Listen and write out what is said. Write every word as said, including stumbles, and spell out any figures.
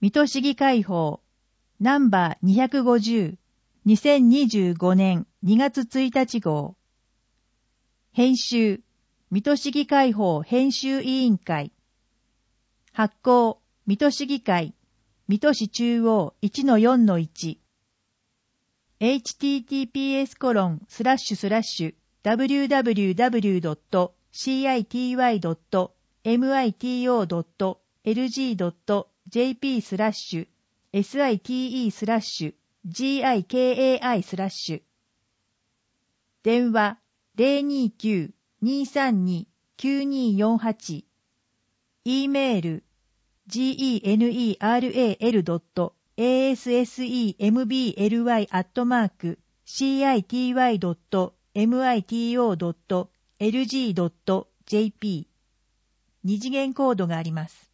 水戸市議会法ナンバーにひゃくごじゅう、にせんにじゅうごねんにがつついたち号。編集水戸市議会法編集委員会。発行水戸市議会水戸市中央 いちのよんのいち。エイチティーティーピーエスコロンスラッシュスラッシュダブリューダブリューダブリュードットシーアイティーワイドットミトドットエルジードットジェーピースラッシュエスアイティーイースラッシュジーアイケーエーアイスラッシュ。電話 ゼロにきゅう にさんに きゅうによんはち。e メール general ドット assembly アットマーク シーアイティーワイ ドット ミトドット エルジー ドット ジェーピー。二次元コードがあります。